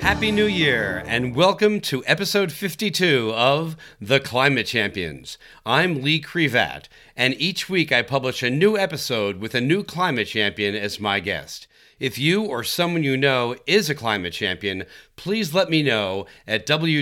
Happy New Year, and welcome to episode 52 of The Climate Champions. I'm Lee Krevat, and each week I publish a new episode with a new climate champion as my guest. If you or someone you know is a climate champion, please let me know at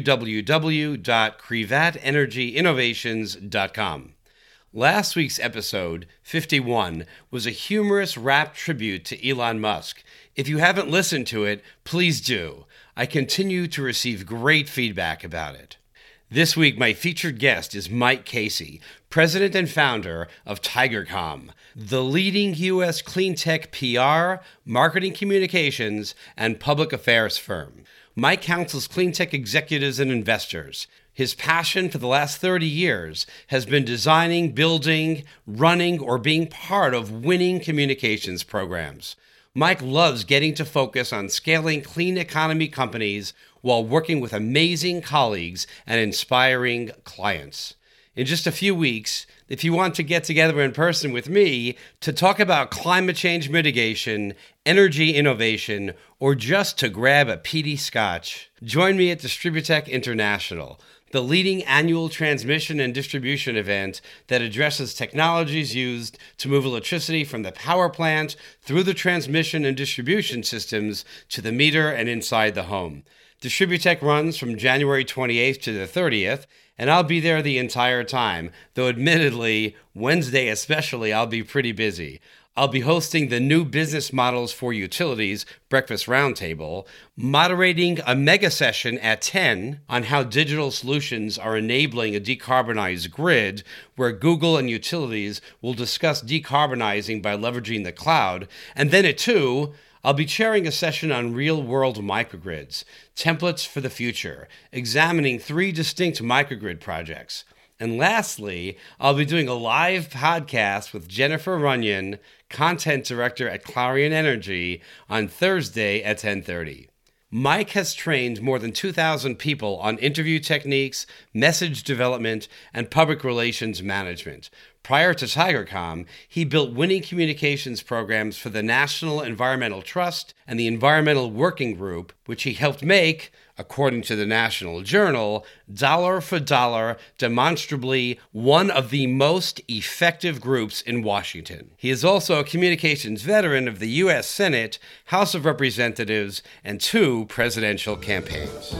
www.krevatenergyinnovations.com. Last week's episode, 51, was a humorous rap tribute to Elon Musk. If you haven't listened to it, please do. I continue to receive great feedback about it. This week, my featured guest is Mike Casey, president and founder of TigerCom, the leading U.S. clean tech PR, marketing communications, and public affairs firm. Mike counsels clean tech executives and investors. His passion for the last 30 years has been designing, building, running, or being part of winning communications programs. Mike loves getting to focus on scaling clean economy companies while working with amazing colleagues and inspiring clients. In just a few weeks, if you want to get together in person with me to talk about climate change mitigation, energy innovation, or just to grab a peaty scotch, join me at Distributech International, the leading annual transmission and distribution event that addresses technologies used to move electricity from the power plant through the transmission and distribution systems to the meter and inside the home. Distributech runs from January 28th to the 30th, and I'll be there the entire time, though admittedly, Wednesday especially, I'll be pretty busy. I'll be hosting the New Business Models for Utilities Breakfast Roundtable, moderating a mega session at 10 on how digital solutions are enabling a decarbonized grid, where Google and utilities will discuss decarbonizing by leveraging the cloud, and then at 2, I'll be chairing a session on real-world microgrids, templates for the future, examining 3 distinct microgrid projects. And lastly, I'll be doing a live podcast with Jennifer Runyon, content director at Clarion Energy, on Thursday at 10:30. Mike has trained more than 2,000 people on interview techniques, message development, and public relations management. Prior to TigerCom, he built winning communications programs for the National Environmental Trust and the Environmental Working Group, which he helped make, according to the National Journal, dollar for dollar, demonstrably one of the most effective groups in Washington. He is also a communications veteran of the U.S. Senate, House of Representatives, and 2 presidential campaigns.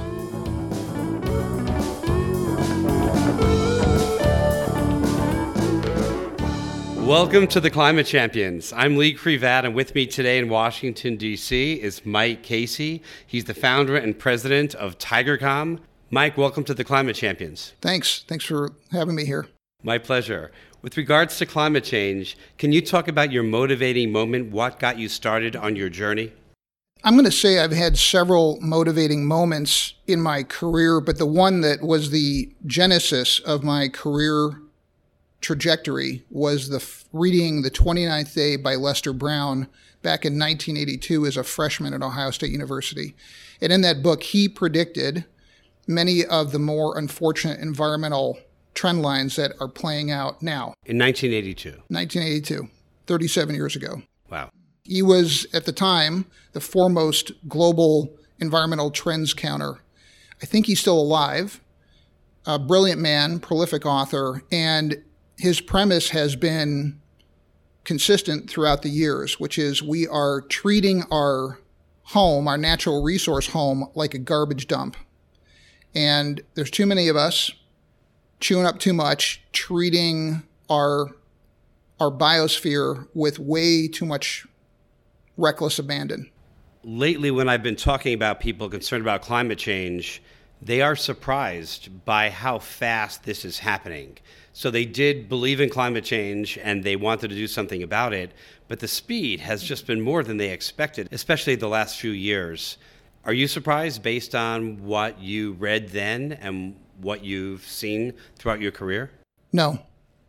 Welcome to the Climate Champions. I'm Lee Krevat, and with me today in Washington, D.C. is Mike Casey. He's the founder and president of TigerCom. Mike, welcome to the Climate Champions. Thanks for having me here. My pleasure. With regards to climate change, can you talk about your motivating moment? What got you started on your journey? I'm going to say I've had several motivating moments in my career, but the one that was the genesis of my career trajectory was reading The 29th Day by Lester Brown back in 1982 as a freshman at Ohio State University. And in that book, he predicted many of the more unfortunate environmental trend lines that are playing out now. In 1982? 1982, 37 years ago. Wow. He was, at the time, the foremost global environmental trends counter. I think he's still alive, a brilliant man, prolific author, and his premise has been consistent throughout the years, which is we are treating our home, our natural resource home, like a garbage dump. And there's too many of us chewing up too much, treating our biosphere with way too much reckless abandon. Lately, when I've been talking about people concerned about climate change, they are surprised by how fast this is happening. So they did believe in climate change and they wanted to do something about it, but the speed has just been more than they expected, especially the last few years. Are you surprised based on what you read then and what you've seen throughout your career? No,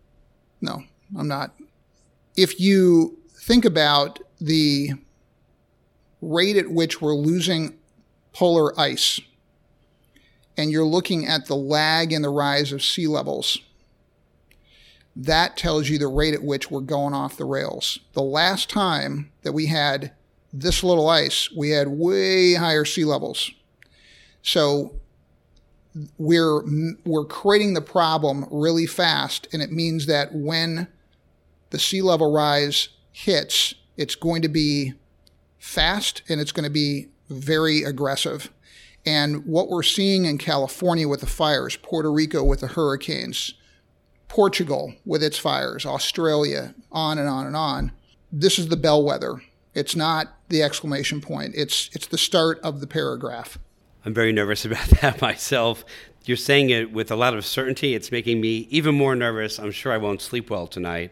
I'm not. If you think about the rate at which we're losing polar ice, and you're looking at the lag in the rise of sea levels, that tells you the rate at which we're going off the rails. The last time that we had this little ice, we had way higher sea levels. So we're creating the problem really fast, and it means that when the sea level rise hits, it's going to be fast and it's going to be very aggressive. And what we're seeing in California with the fires, Puerto Rico with the hurricanes, Portugal with its fires, Australia, on and on and on, this is the bellwether. It's not the exclamation point. It's the start of the paragraph. I'm very nervous about that myself. You're saying it with a lot of certainty. It's making me even more nervous. I'm sure I won't sleep well tonight.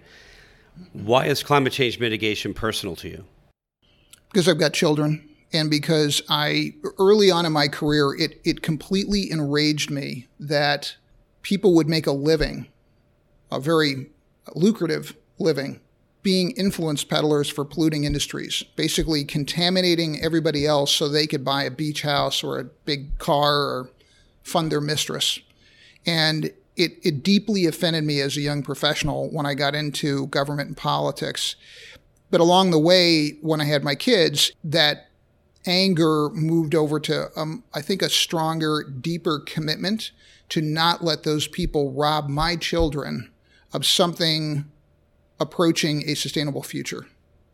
Why is climate change mitigation personal to you? Because I've got children, and because early on in my career, it completely enraged me that people would make a living, a very lucrative living, being influence peddlers for polluting industries, basically contaminating everybody else so they could buy a beach house or a big car or fund their mistress. And it deeply offended me as a young professional when I got into government and politics. But along the way, when I had my kids, that anger moved over to, I think, a stronger, deeper commitment to not let those people rob my children of something approaching a sustainable future.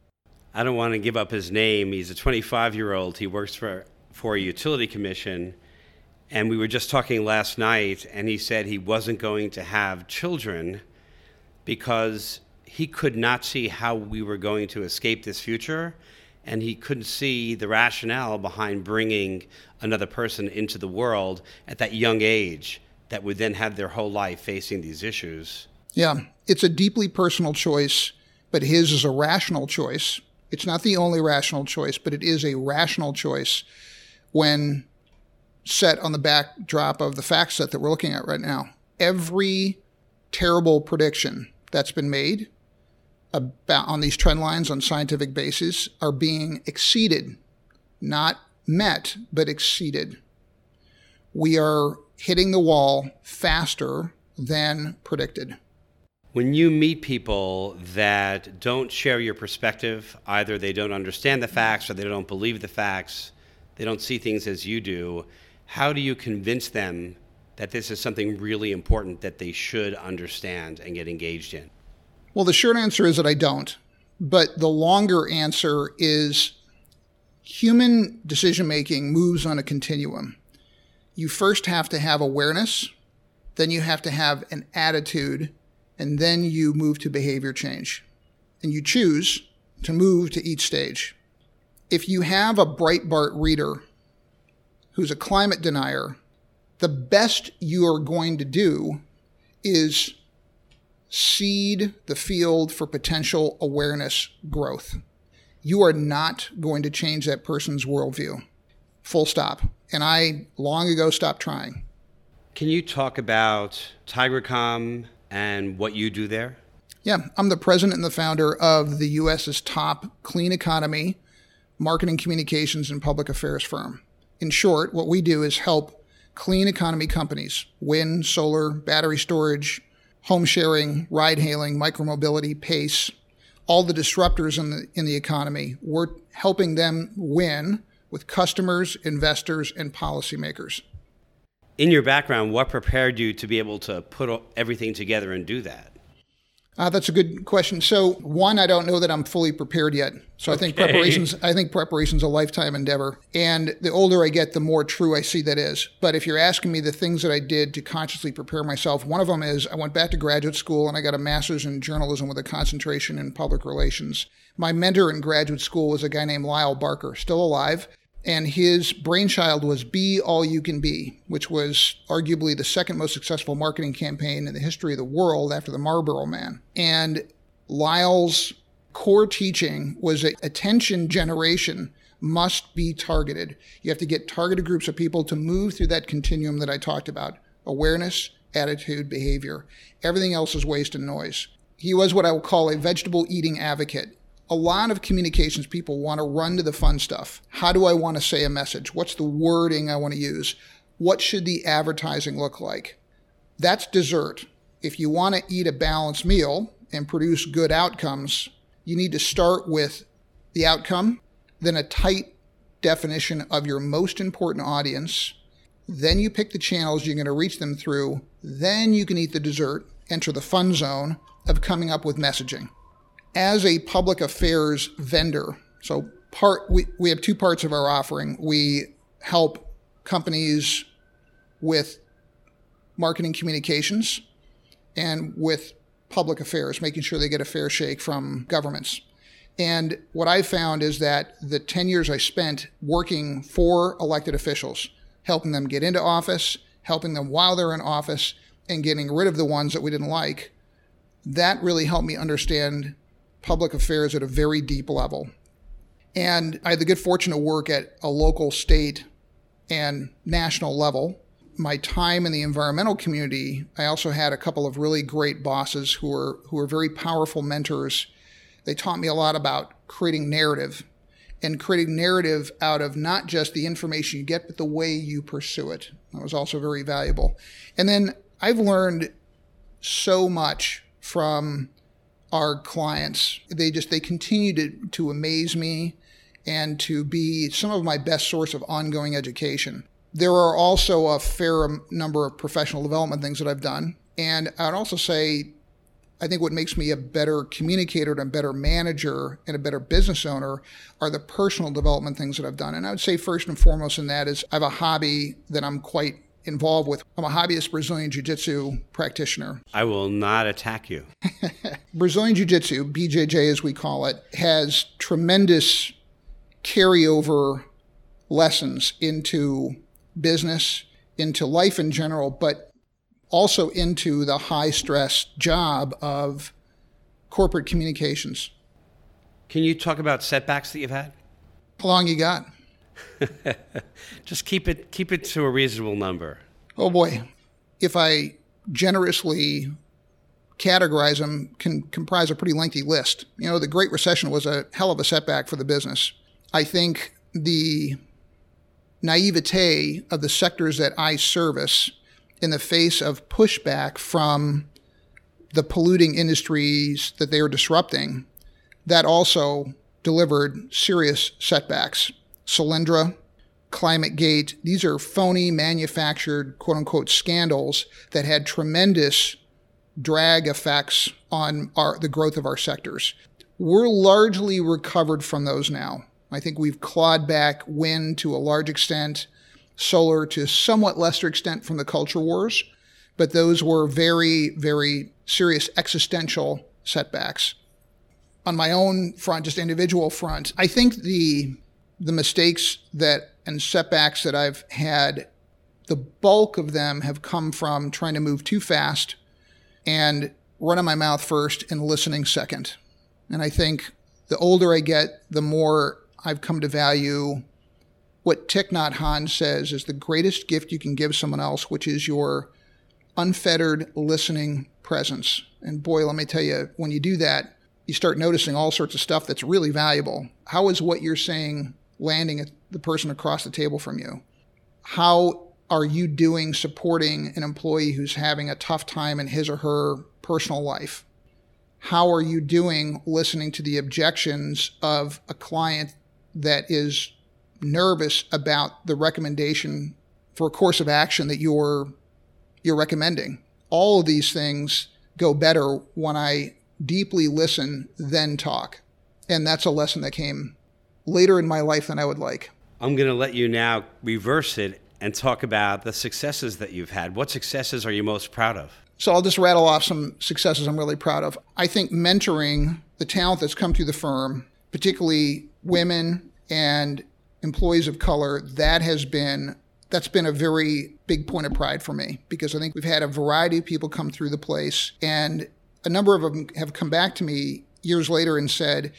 I don't want to give up his name. He's a 25-year-old. He works for a utility commission. And we were just talking last night, and he said he wasn't going to have children because he could not see how we were going to escape this future. And he couldn't see the rationale behind bringing another person into the world at that young age that would then have their whole life facing these issues. Yeah, it's a deeply personal choice, but his is a rational choice. It's not the only rational choice, but it is a rational choice when set on the backdrop of the fact set that we're looking at right now. Every terrible prediction that's been made about on these trend lines on scientific basis are being exceeded, not met, but exceeded. We are hitting the wall faster than predicted. When you meet people that don't share your perspective, either they don't understand the facts or they don't believe the facts, they don't see things as you do, how do you convince them that this is something really important that they should understand and get engaged in? Well, the short answer is that I don't. But the longer answer is human decision-making moves on a continuum. You first have to have awareness, then you have to have an attitude, and then you move to behavior change. And you choose to move to each stage. If you have a Breitbart reader who's a climate denier, the best you are going to do is seed the field for potential awareness growth. You are not going to change that person's worldview. Full stop. And I long ago stopped trying. Can you talk about TigerCom and what you do there? Yeah, I'm the president and the founder of the U.S.'s top clean economy, marketing, communications, and public affairs firm. In short, what we do is help clean economy companies, wind, solar, battery storage, home sharing, ride hailing, micromobility, PACE, all the disruptors in the economy. We're helping them win with customers, investors, and policymakers. In your background, what prepared you to be able to put everything together and do that? That's a good question. So, one, I don't know that I'm fully prepared yet. So Okay. I think preparation's a lifetime endeavor. And the older I get, the more true I see that is. But if you're asking me the things that I did to consciously prepare myself, one of them is I went back to graduate school and I got a master's in journalism with a concentration in public relations. My mentor in graduate school was a guy named Lyle Barker, still alive. And his brainchild was Be All You Can Be, which was arguably the second most successful marketing campaign in the history of the world after the Marlboro Man. And Lyle's core teaching was that attention generation must be targeted. You have to get targeted groups of people to move through that continuum that I talked about. Awareness, attitude, behavior. Everything else is waste and noise. He was what I would call a vegetable eating advocate. A lot of communications people want to run to the fun stuff. How do I want to say a message? What's the wording I want to use? What should the advertising look like? That's dessert. If you want to eat a balanced meal and produce good outcomes, you need to start with the outcome, then a tight definition of your most important audience, then you pick the channels you're going to reach them through, then you can eat the dessert, enter the fun zone of coming up with messaging. As a public affairs vendor, we have two parts of our offering. We help companies with marketing communications and with public affairs, making sure they get a fair shake from governments. And what I found is that the 10 years I spent working for elected officials, helping them get into office, helping them while they're in office, and getting rid of the ones that we didn't like, that really helped me understand public affairs at a very deep level. And I had the good fortune to work at a local, state, and national level. My time in the environmental community, I also had a couple of really great bosses who were very powerful mentors. They taught me a lot about creating narrative out of not just the information you get, but the way you pursue it. That was also very valuable. And then I've learned so much from our clients. They continue to amaze me and to be some of my best source of ongoing education. There are also a fair number of professional development things that I've done. And I'd also say, I think what makes me a better communicator and a better manager and a better business owner are the personal development things that I've done. And I would say first and foremost in that is I have a hobby that I'm quite involved with. I'm a hobbyist Brazilian Jiu-Jitsu practitioner. I will not attack you. Brazilian Jiu-Jitsu, BJJ as we call it, has tremendous carryover lessons into business, into life in general, but also into the high-stress job of corporate communications. Can you talk about setbacks that you've had? How long you got? Just keep it to a reasonable number. Oh boy. If I generously categorize them, can comprise a pretty lengthy list. The Great Recession was a hell of a setback for the business. I think the naivete of the sectors that I service in the face of pushback from the polluting industries that they are disrupting, that also delivered serious setbacks. Solyndra, ClimateGate, these are phony manufactured quote-unquote scandals that had tremendous drag effects on the growth of our sectors. We're largely recovered from those now. I think we've clawed back wind to a large extent, solar to somewhat lesser extent from the culture wars, but those were very, very serious existential setbacks. On my own front, just individual front, I think the mistakes and setbacks that I've had, the bulk of them have come from trying to move too fast and running my mouth first and listening second. And I think the older I get, the more I've come to value what Thich Nhat Hanh says is the greatest gift you can give someone else, which is your unfettered listening presence. And boy, let me tell you, when you do that, you start noticing all sorts of stuff that's really valuable. How is what you're saying landing at the person across the table from you? How are you doing supporting an employee who's having a tough time in his or her personal life? How are you doing listening to the objections of a client that is nervous about the recommendation for a course of action that you're recommending? All of these things go better when I deeply listen, then talk. And that's a lesson that came later in my life than I would like. I'm going to let you now reverse it and talk about the successes that you've had. What successes are you most proud of? So I'll just rattle off some successes I'm really proud of. I think mentoring the talent that's come through the firm, particularly women and employees of color, that's been a very big point of pride for me, because I think we've had a variety of people come through the place, and a number of them have come back to me years later and said,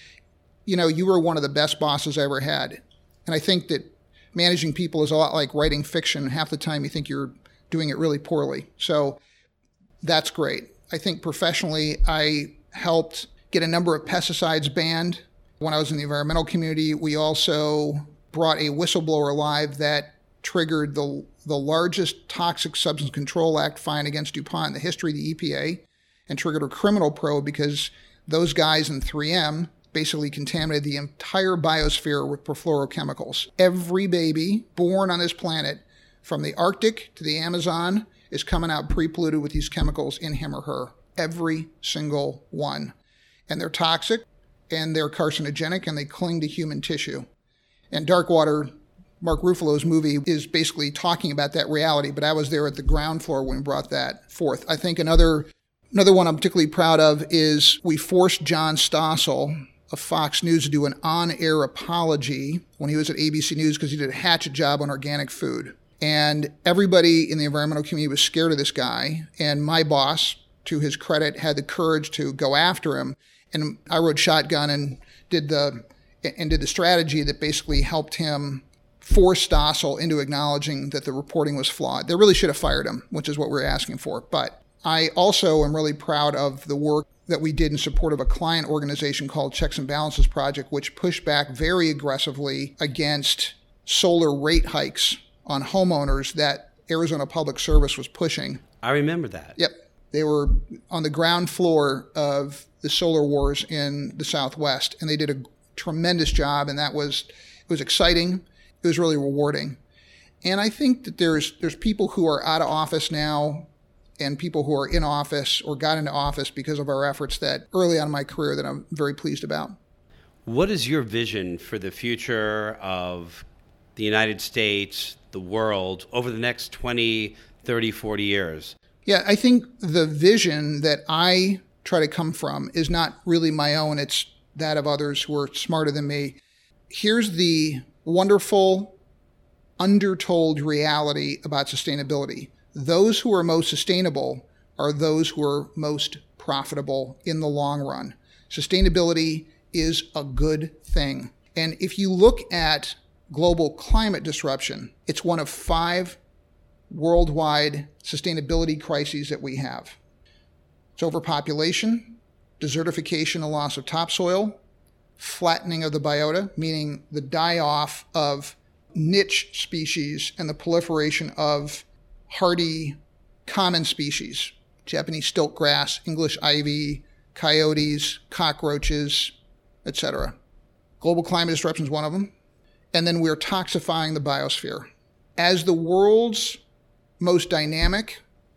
you were one of the best bosses I ever had. And I think that managing people is a lot like writing fiction. Half the time you think you're doing it really poorly. So that's great. I think professionally, I helped get a number of pesticides banned. When I was in the environmental community, we also brought a whistleblower live that triggered the largest Toxic Substance Control Act fine against DuPont in the history of the EPA, and triggered a criminal probe because those guys in 3M basically contaminated the entire biosphere with perfluorochemicals. Every baby born on this planet from the Arctic to the Amazon is coming out pre-polluted with these chemicals in him or her. Every single one. And they're toxic, and they're carcinogenic, and they cling to human tissue. And Darkwater, Mark Ruffalo's movie, is basically talking about that reality, but I was there at the ground floor when we brought that forth. I think another one I'm particularly proud of is we forced John Stossel of Fox News to do an on-air apology when he was at ABC News because he did a hatchet job on organic food. And everybody in the environmental community was scared of this guy. And my boss, to his credit, had the courage to go after him. And I rode shotgun and did the strategy that basically helped him force Stossel into acknowledging that the reporting was flawed. They really should have fired him, which is what we're asking for. But I also am really proud of the work that we did in support of a client organization called Checks and Balances Project, which pushed back very aggressively against solar rate hikes on homeowners that Arizona Public Service was pushing. I remember that. Yep. They were on the ground floor of the solar wars in the Southwest, and they did a tremendous job, and it was exciting. It was really rewarding. And I think that there's people who are out of office now and people who are in office or got into office because of our efforts that early on in my career that I'm very pleased about. What is your vision for the future of the United States, the world, over the next 20, 30, 40 years? Yeah, I think the vision that I try to come from is not really my own. It's that of others who are smarter than me. Here's the wonderful, undertold reality about sustainability. Those who are most sustainable are those who are most profitable in the long run. Sustainability is a good thing. And if you look at global climate disruption, it's one of 5 worldwide sustainability crises that we have. It's overpopulation, desertification and loss of topsoil, flattening of the biota, meaning the die-off of niche species and the proliferation of hardy common species, Japanese stilt grass, English ivy, coyotes, cockroaches, etc. Global climate disruption is one of them. And then we're toxifying the biosphere. As the world's most dynamic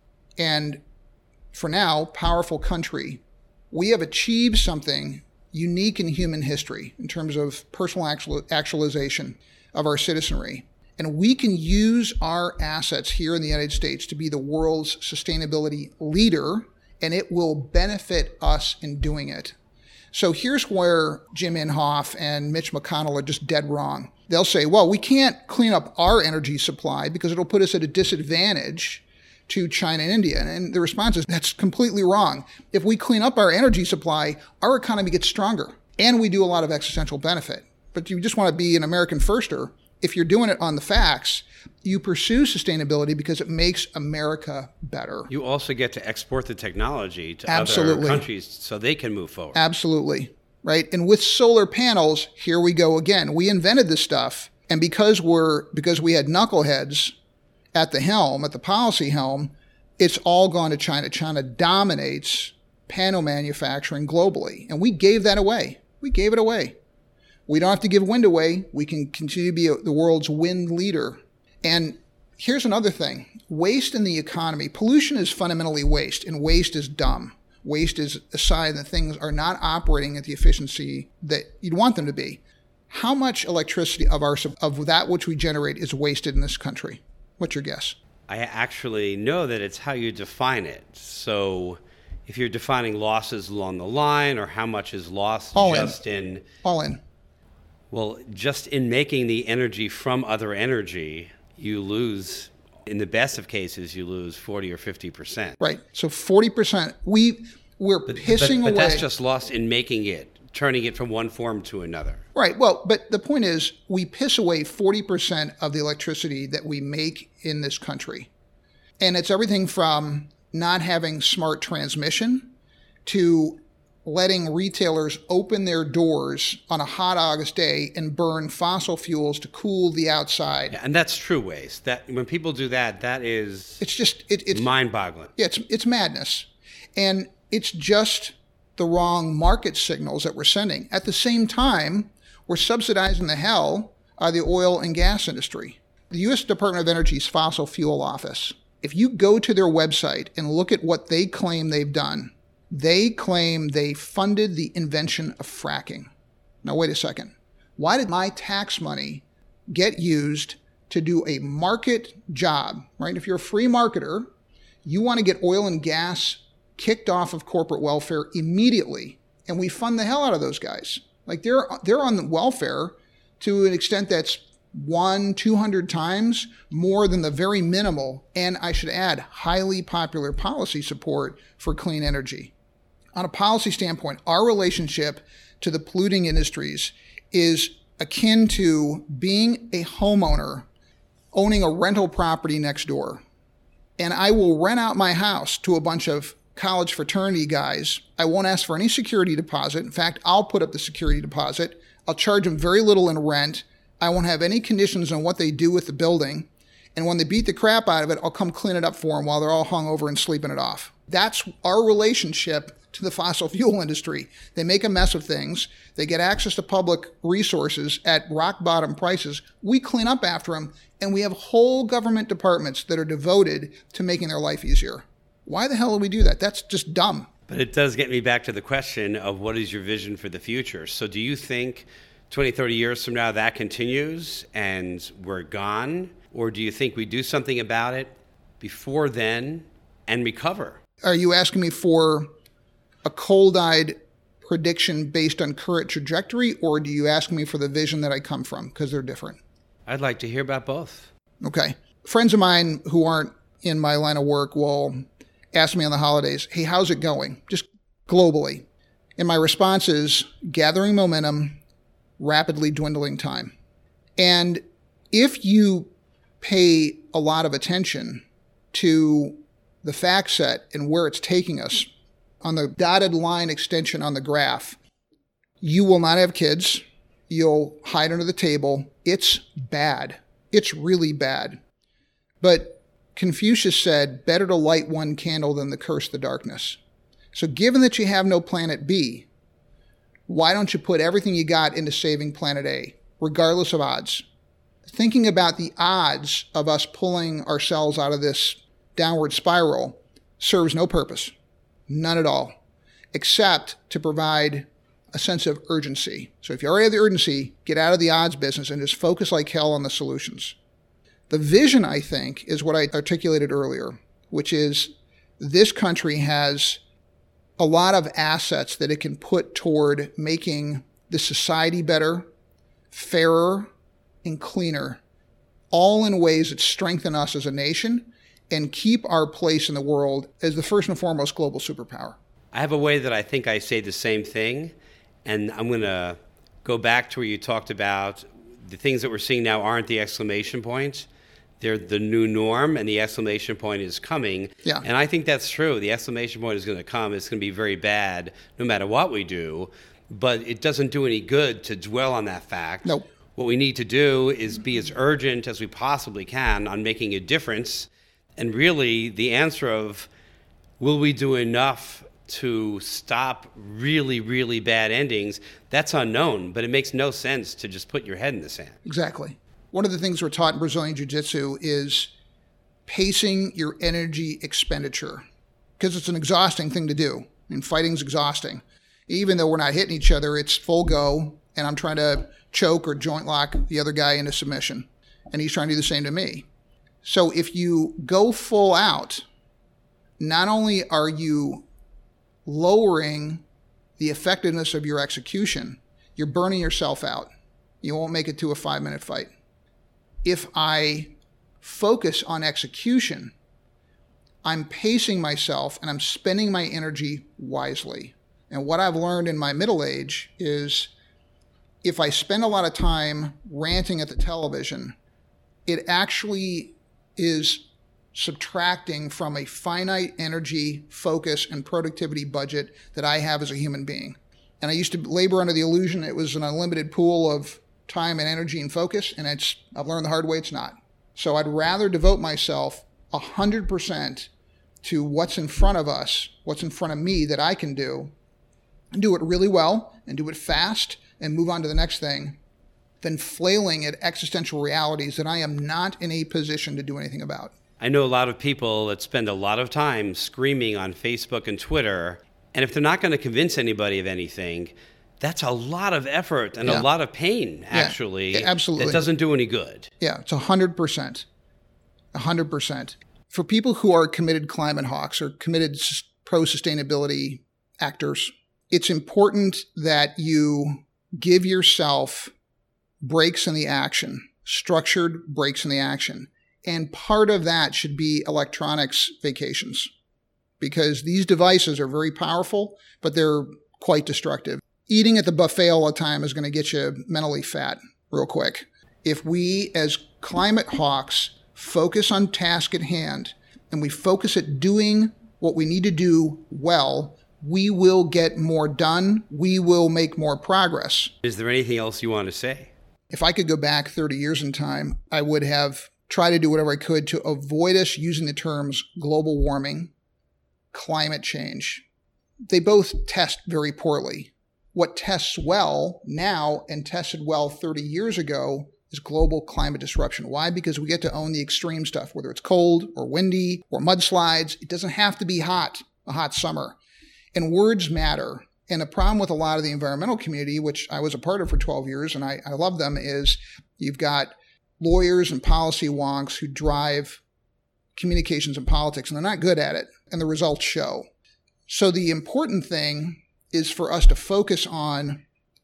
and, for now, powerful country, we have achieved something unique in human history in terms of personal actualization of our citizenry. And we can use our assets here in the United States to be the world's sustainability leader, and it will benefit us in doing it. So here's where Jim Inhofe and Mitch McConnell are just dead wrong. They'll say, well, we can't clean up our energy supply because it'll put us at a disadvantage to China and India. And the response is, that's completely wrong. If we clean up our energy supply, our economy gets stronger, and we do a lot of existential benefit. But you just want to be an American firster. If you're doing it on the facts, you pursue sustainability because it makes America better. You also get to export the technology to Absolutely. other countries so they can move forward. Absolutely. Right. And with solar panels, here we go again. We invented this stuff. And because we had knuckleheads at the helm, at the policy helm, it's all gone to China. China dominates panel manufacturing globally. And we gave that away. We gave it away. We don't have to give wind away. We can continue to be the world's wind leader. And here's another thing. Waste in the economy. Pollution is fundamentally waste, and waste is dumb. Waste is a sign that things are not operating at the efficiency that you'd want them to be. How much electricity of that which we generate is wasted in this country? What's your guess? I actually know that it's how you define it. So if you're defining losses along the line, or how much is lost All in. Well, just in making the energy from other energy, you lose, in the best of cases, you lose 40 or 50%. Right. So 40%, we're pissing away. But that's just lost in making it, turning it from one form to another. Right. Well, but the point is, we piss away 40% of the electricity that we make in this country. And it's everything from not having smart transmission to letting retailers open their doors on a hot August day and burn fossil fuels to cool the outside. Yeah, and that's true waste. That when people do that, it's mind-boggling. Yeah, it's madness. And it's just the wrong market signals that we're sending. At the same time, we're subsidizing the hell out of the oil and gas industry. The U.S. Department of Energy's Fossil Fuel Office, if you go to their website and look at what they claim they've done, they claim they funded the invention of fracking. Now, wait a second. Why did my tax money get used to do a market job, right? If you're a free marketer, you want to get oil and gas kicked off of corporate welfare immediately, and we fund the hell out of those guys. Like they're on the welfare to an extent that's 100-200 times more than the very minimal, and I should add, highly popular policy support for clean energy. On a policy standpoint, our relationship to the polluting industries is akin to being a homeowner owning a rental property next door. And I will rent out my house to a bunch of college fraternity guys. I won't ask for any security deposit. In fact, I'll put up the security deposit. I'll charge them very little in rent. I won't have any conditions on what they do with the building. And when they beat the crap out of it, I'll come clean it up for them while they're all hung over and sleeping it off. That's our relationship to the fossil fuel industry. They make a mess of things. They get access to public resources at rock bottom prices. We clean up after them, and we have whole government departments that are devoted to making their life easier. Why the hell do we do that? That's just dumb. But it does get me back to the question of what is your vision for the future? So do you think 20, 30 years from now that continues and we're gone? Or do you think we do something about it before then and recover? Are you asking me for a cold-eyed prediction based on current trajectory, or do you ask me for the vision that I come from? Because they're different. I'd like to hear about both. Okay. Friends of mine who aren't in my line of work will ask me on the holidays, hey, how's it going? Just globally. And my response is gathering momentum, rapidly dwindling time. And if you pay a lot of attention to the fact set and where it's taking us, on the dotted line extension on the graph, you will not have kids. You'll hide under the table. It's bad. It's really bad. But Confucius said, better to light one candle than to curse the darkness. So given that you have no planet B, why don't you put everything you got into saving planet A, regardless of odds? Thinking about the odds of us pulling ourselves out of this downward spiral serves no purpose. None at all, except to provide a sense of urgency. So if you already have the urgency, get out of the odds business and just focus like hell on the solutions. The vision, I think, is what I articulated earlier, which is this country has a lot of assets that it can put toward making the society better, fairer, and cleaner, all in ways that strengthen us as a nation and keep our place in the world as the first and foremost global superpower. I have a way that I think I say the same thing, and I'm going to go back to where you talked about the things that we're seeing now aren't the exclamation points. They're the new norm, and the exclamation point is coming. Yeah. And I think that's true. The exclamation point is going to come. It's going to be very bad no matter what we do, but it doesn't do any good to dwell on that fact. Nope. What we need to do is be as urgent as we possibly can on making a difference. And really, the answer of will we do enough to stop really, really bad endings, that's unknown, but it makes no sense to just put your head in the sand. Exactly. One of the things we're taught in Brazilian Jiu-Jitsu is pacing your energy expenditure, because it's an exhausting thing to do. I mean, fighting's exhausting. Even though we're not hitting each other, it's full go, and I'm trying to choke or joint lock the other guy into submission, and he's trying to do the same to me. So if you go full out, not only are you lowering the effectiveness of your execution, you're burning yourself out. You won't make it to a 5-minute fight. If I focus on execution, I'm pacing myself and I'm spending my energy wisely. And what I've learned in my middle age is if I spend a lot of time ranting at the television, it actually is subtracting from a finite energy, focus, and productivity budget that I have as a human being. And I used to labor under the illusion it was an unlimited pool of time and energy and focus, and I've learned the hard way it's not. So I'd rather devote myself 100% to what's in front of us, what's in front of me that I can do, and do it really well, and do it fast, and move on to the next thing, than flailing at existential realities that I am not in a position to do anything about. I know a lot of people that spend a lot of time screaming on Facebook and Twitter, and if they're not going to convince anybody of anything, that's a lot of effort and a lot of pain, actually. Yeah, absolutely. It doesn't do any good. Yeah, it's 100%. 100%. For people who are committed climate hawks or committed pro-sustainability actors, it's important that you give yourself breaks in the action, structured breaks in the action. And part of that should be electronics vacations, because these devices are very powerful, but they're quite destructive. Eating at the buffet all the time is going to get you mentally fat real quick. If we, as climate hawks, focus on task at hand and we focus at doing what we need to do well, we will get more done. We will make more progress. Is there anything else you want to say? If I could go back 30 years in time, I would have tried to do whatever I could to avoid us using the terms global warming, climate change. They both test very poorly. What tests well now and tested well 30 years ago is global climate disruption. Why? Because we get to own the extreme stuff, whether it's cold or windy or mudslides. It doesn't have to be hot, a hot summer. And words matter. And the problem with a lot of the environmental community, which I was a part of for 12 years, and I love them, is you've got lawyers and policy wonks who drive communications and politics, and they're not good at it, and the results show. So the important thing is for us to focus on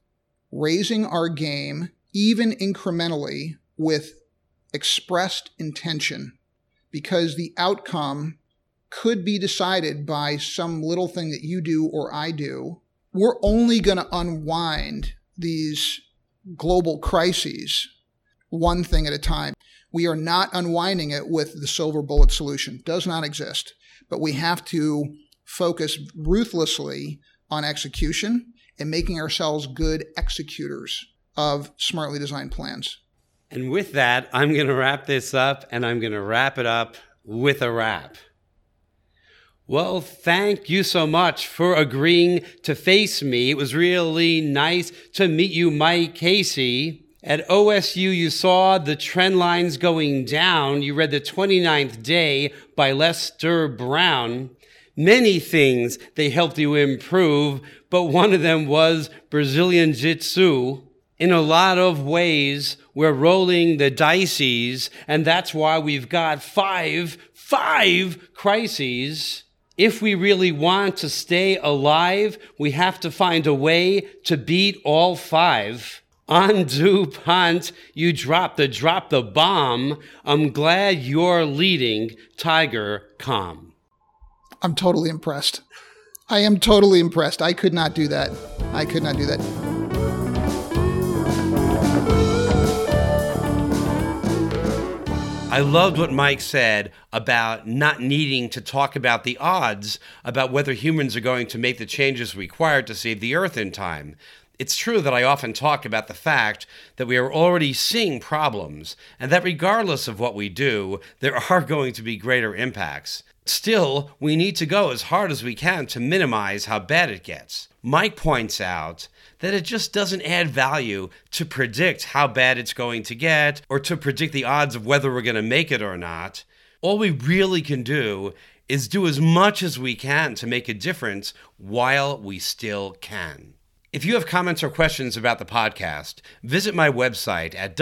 raising our game, even incrementally, with expressed intention, because the outcome could be decided by some little thing that you do or I do. We're only going to unwind these global crises one thing at a time. We are not unwinding it with the silver bullet solution. It does not exist. But we have to focus ruthlessly on execution and making ourselves good executors of smartly designed plans. And with that, I'm going to wrap this up, and I'm going to wrap it up with a wrap. Well, thank you so much for agreeing to face me. It was really nice to meet you, Mike Casey. At OSU, you saw the trend lines going down. You read The 29th Day by Lester Brown. Many things they helped you improve, but one of them was Brazilian Jiu-Jitsu. In a lot of ways, we're rolling the dices, and that's why we've got five crises. If we really want to stay alive, we have to find a way to beat all five. On DuPont, you drop the bomb. I'm glad you're leading Tiger Calm. I'm totally impressed. I am totally impressed. I could not do that. I loved what Mike said about not needing to talk about the odds about whether humans are going to make the changes required to save the Earth in time. It's true that I often talk about the fact that we are already seeing problems, and that regardless of what we do, there are going to be greater impacts. Still, we need to go as hard as we can to minimize how bad it gets. Mike points out that it just doesn't add value to predict how bad it's going to get or to predict the odds of whether we're going to make it or not. All we really can do is do as much as we can to make a difference while we still can. If you have comments or questions about the podcast, visit my website at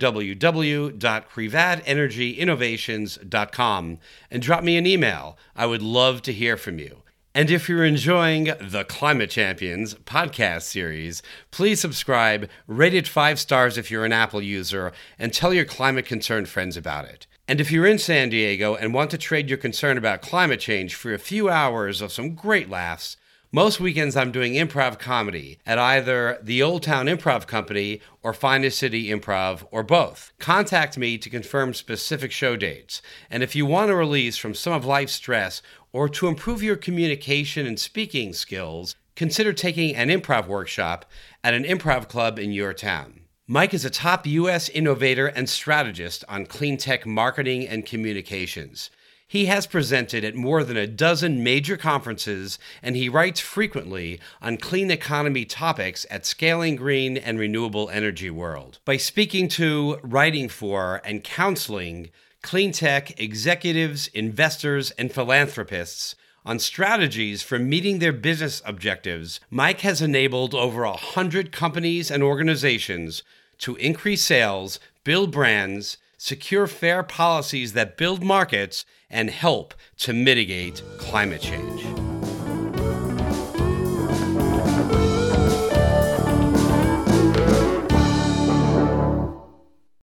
www.crevatelnergyinnovations.com and drop me an email. I would love to hear from you. And if you're enjoying the Climate Champions podcast series, please subscribe, rate it 5 stars if you're an Apple user, and tell your climate-concerned friends about it. And if you're in San Diego and want to trade your concern about climate change for a few hours of some great laughs, most weekends I'm doing improv comedy at either the Old Town Improv Company or Finest City Improv, or both. Contact me to confirm specific show dates. And if you want a release from some of life's stress or to improve your communication and speaking skills, consider taking an improv workshop at an improv club in your town. Mike is a top U.S. innovator and strategist on clean tech marketing and communications. He has presented at more than a dozen major conferences, and he writes frequently on clean economy topics at Scaling Green and Renewable Energy World. By speaking to, writing for, and counseling clean tech executives, investors, and philanthropists on strategies for meeting their business objectives, Mike has enabled over 100 companies and organizations to increase sales, build brands, secure fair policies that build markets, and help to mitigate climate change.